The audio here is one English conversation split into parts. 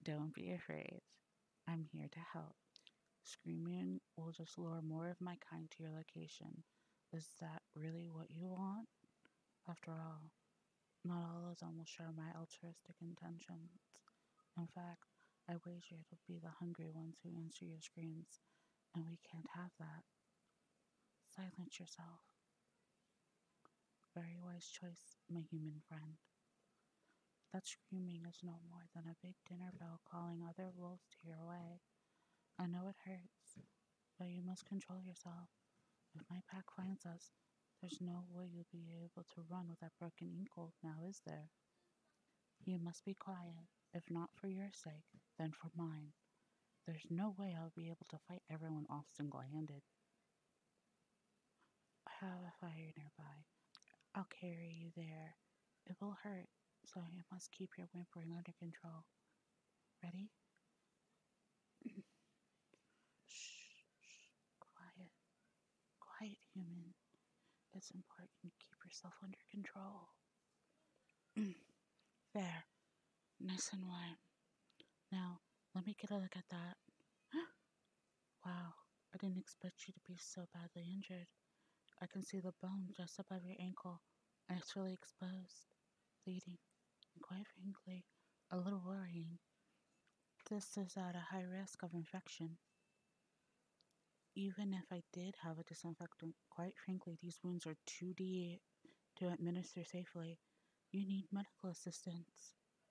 Don't be afraid. I'm here to help. Screaming will just lure more of my kind to your location. Is that really what you want? After all, not all of them will share my altruistic intentions. In fact, I wager it'll be the hungry ones who answer your screams, and we can't have that. Silence yourself. Very wise choice, my human friend. That screaming is no more than a big dinner bell calling other wolves to your way. I know it hurts, but you must control yourself. If my pack finds us, there's no way you'll be able to run with that broken ankle now, is there? You must be quiet, if not for your sake, then for mine. There's no way I'll be able to fight everyone off single-handed. I have a fire nearby. I'll carry you there. It will hurt, so you must keep your whimpering under control. Ready? Shh, shh, quiet, quiet, human. It's important you keep yourself under control. There, nice and warm. Now, let me get a look at that. Wow, I didn't expect you to be so badly injured. I can see the bone just above your ankle, and it's really exposed, bleeding, and quite frankly, a little worrying. This is at a high risk of infection. Even if I did have a disinfectant, quite frankly, these wounds are too deep to administer safely. You need medical assistance.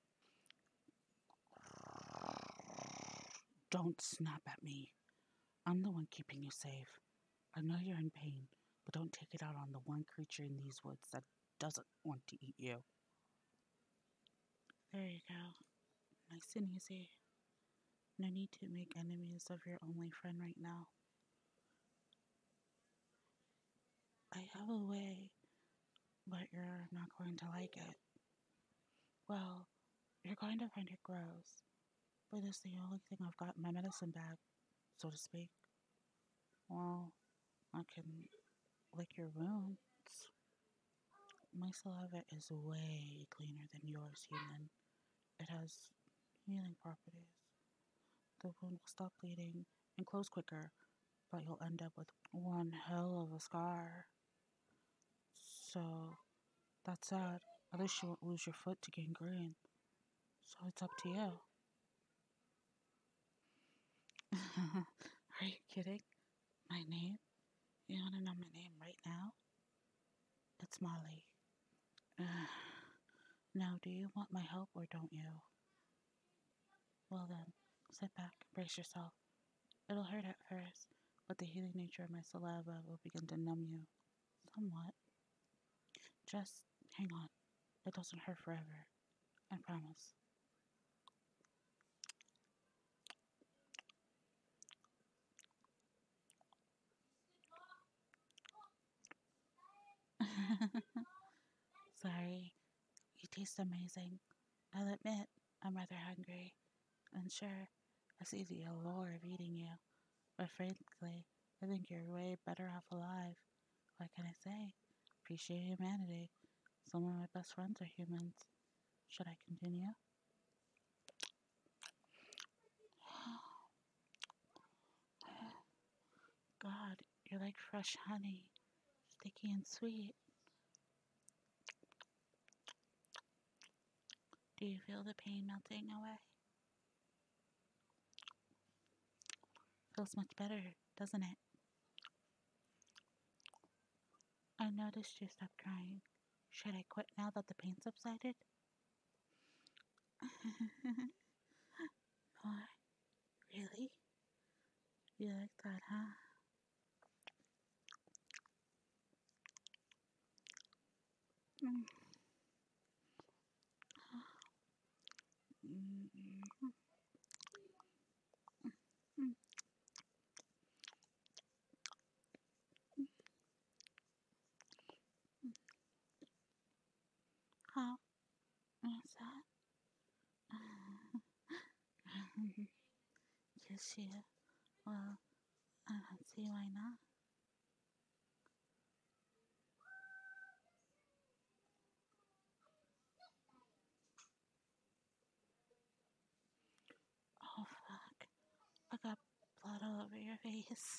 Don't snap at me. I'm the one keeping you safe. I know you're in pain, but don't take it out on the one creature in these woods that doesn't want to eat you. There you go. Nice and easy. No need to make enemies of your only friend right now. I have a way, but you're not going to like it. Well, you're going to find it gross, but it's the only thing I've got in my medicine bag, so to speak. Well, I can lick your wounds. My saliva is way cleaner than yours, human. It has healing properties. The wound will stop bleeding and close quicker, but you'll end up with one hell of a scar. So, that's sad. At least you won't lose your foot to gangrene. So it's up to you. Are you kidding? My name? You want to know my name right now? It's Molly. Now, do you want my help or don't you? Well then, sit back and brace yourself. It'll hurt at first, but the healing nature of my saliva will begin to numb you. Somewhat. Just hang on. It doesn't hurt forever. I promise. Sorry. You taste amazing. I'll admit, I'm rather hungry. And sure, I see the allure of eating you. But frankly, I think you're way better off alive. What can I say? Appreciate humanity. Some of my best friends are humans. Should I continue? God, you're like fresh honey, sticky and sweet. Do you feel the pain melting away? Feels much better, doesn't it? I noticed you stopped crying. Should I quit now that the pain subsided? Why? Really? You like that, huh? Mm. Mm. Mm. How is that? Yes, yeah. Well, I don't see why not. face.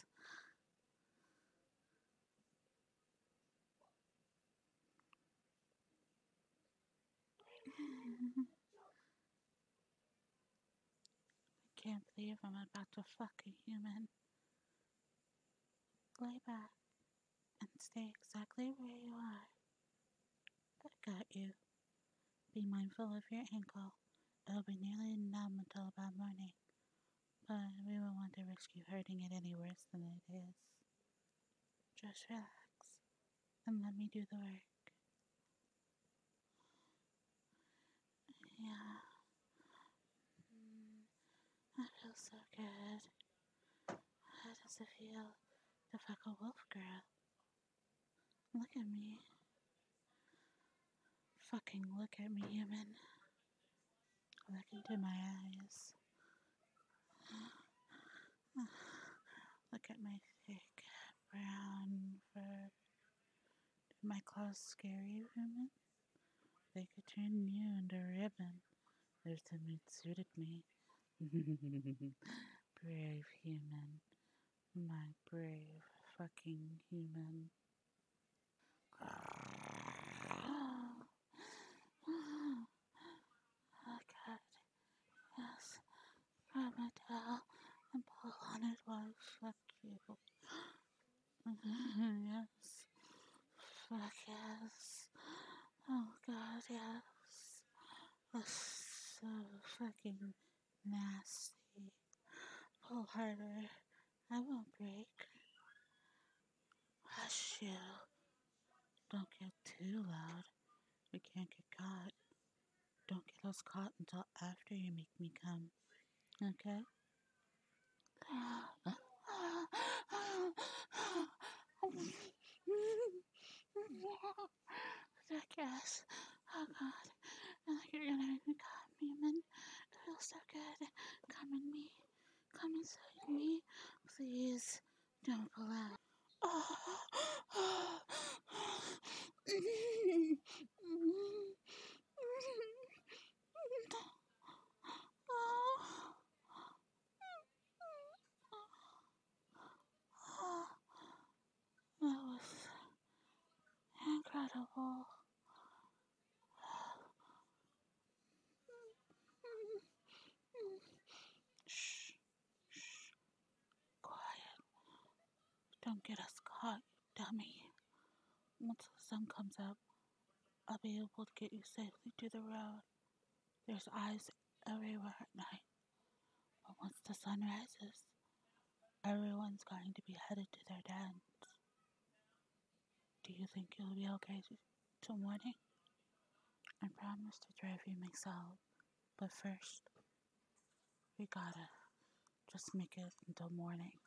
I can't believe I'm about to fuck a human. Lay back and stay exactly where you are. I got you. Be mindful of your ankle. It'll be nearly numb until about morning, but we won't want to risk you hurting it any worse than it is. Just relax and let me do the work. Yeah. That feels so good. How does it feel to fuck a wolf girl? Look at me. Fucking look at me, human. Look into my eyes. Look at my thick brown fur. Do my claws scare you, human? They could turn you into a ribbon if the mood suited me. Brave human. My brave fucking human. Oh god, yes. Grab my towel and pull on it while I fuck you. Yes. Fuck yes. Oh god, yes. That's so fucking nasty. Pull harder. I won't break. Hush you. Don't get too loud. We can't get caught. Don't get us caught until after you make me come. Okay? Yes. Oh god. I think you're gonna make me come, human. It feels so good. Come in me. Come inside me. Please. Don't pull out. That was incredible. Shh, shh, quiet. Don't get us caught, you dummy. Once the sun comes up, I'll be able to get you safely to the road. There's eyes everywhere at night. But once the sun rises, everyone's going to be headed to their dens. Do you think you'll be okay till morning? I promise to drive you myself. But first, we gotta just make it until morning.